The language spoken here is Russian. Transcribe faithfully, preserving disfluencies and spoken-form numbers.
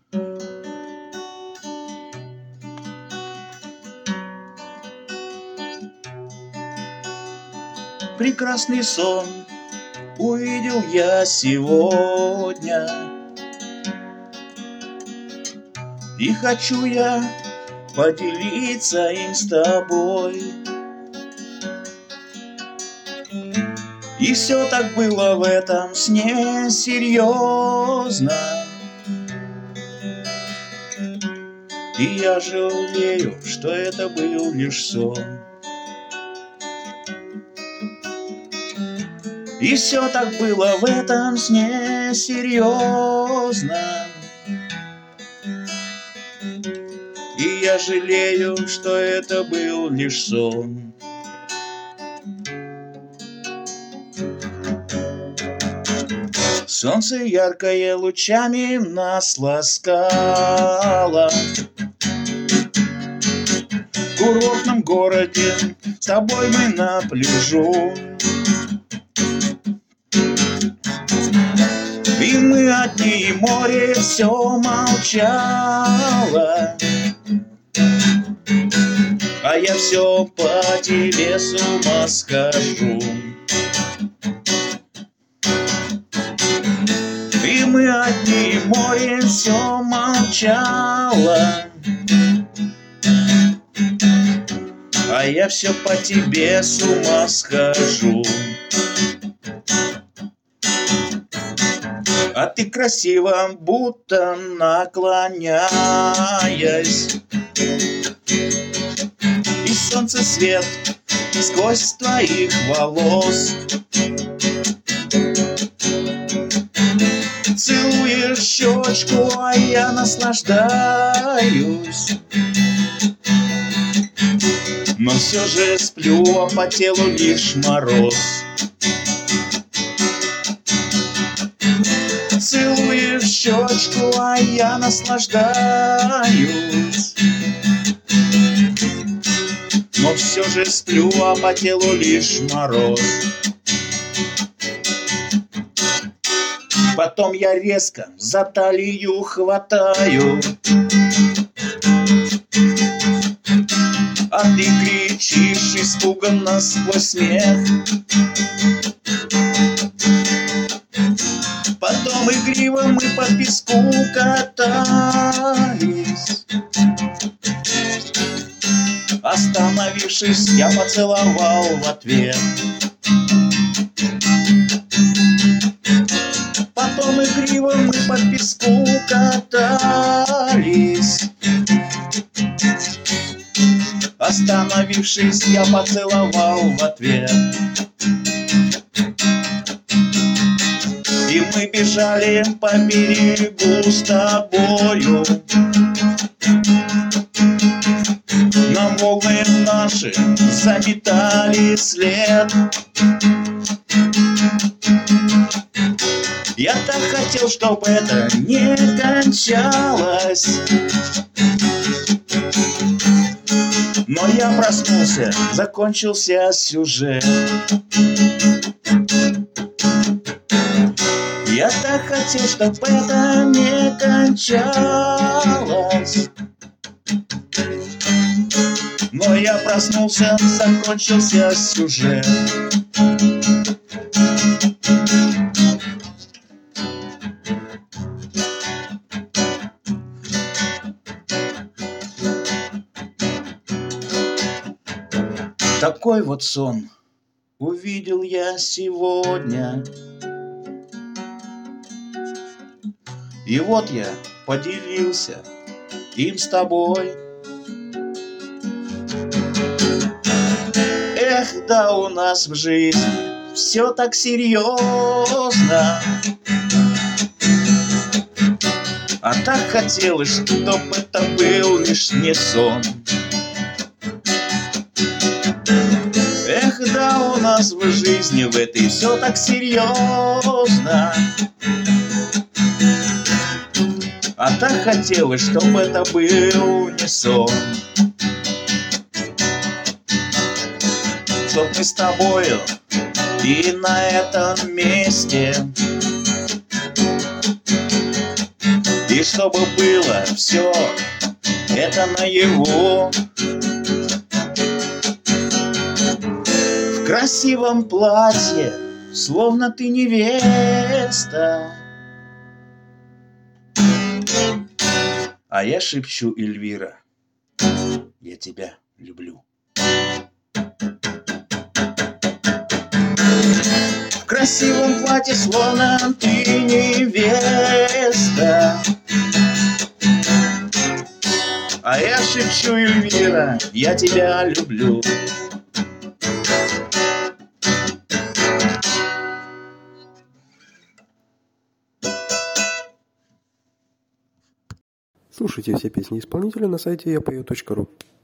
Прекрасный сон увидел я сегодня, и хочу я поделиться им с тобой. И все так было в этом сне серьезно, и я жалею, что это был лишь сон. И все так было в этом сне серьезно, и я жалею, что это был лишь сон. Солнце яркое лучами нас ласкало в курортном городе, с тобой мы на пляжу. И мы одни, и море все молчало, а я все по тебе с ума схожу. И мы одни, и море все молчало, а я все по тебе с ума схожу. А ты красиво, будто наклоняясь, и солнце свет сквозь твоих волос. Целуешь щечку, а я наслаждаюсь, но все же сплю, а по телу лишь мороз. Целуешь щечку, а я наслаждаюсь, но все же сплю, а по телу лишь мороз. Потом я резко за талию хватаю, а ты кричишь испуганно сквозь смех. Потом игриво мы по песку катались, остановившись, я поцеловал в ответ. Потом игриво мы по песку катались, остановившись, я поцеловал в ответ. И мы бежали по берегу с тобою, нам волны наши заметали след. Я так хотел, чтобы это не кончалось, но я проснулся, закончился сюжет. Я так хотел, чтобы это не кончалось, но я проснулся, закончился сюжет. Такой вот сон увидел я сегодня, и вот я поделился им с тобой. Эх, да у нас в жизни все так серьезно, а так хотелось, чтоб это был лишь не сон. Эх, да у нас в жизни в этой все так серьезно, а так хотелось, чтобы это был не сон. Чтоб мы с тобою и на этом месте И чтобы было все это наяву. В красивом платье, словно ты невеста, а я шепчу: Эльвира, я тебя люблю. В красивом платье, словно ты невеста, а я шепчу: Эльвира, я тебя люблю. Слушайте все песни исполнителя на сайте я пою точка ру.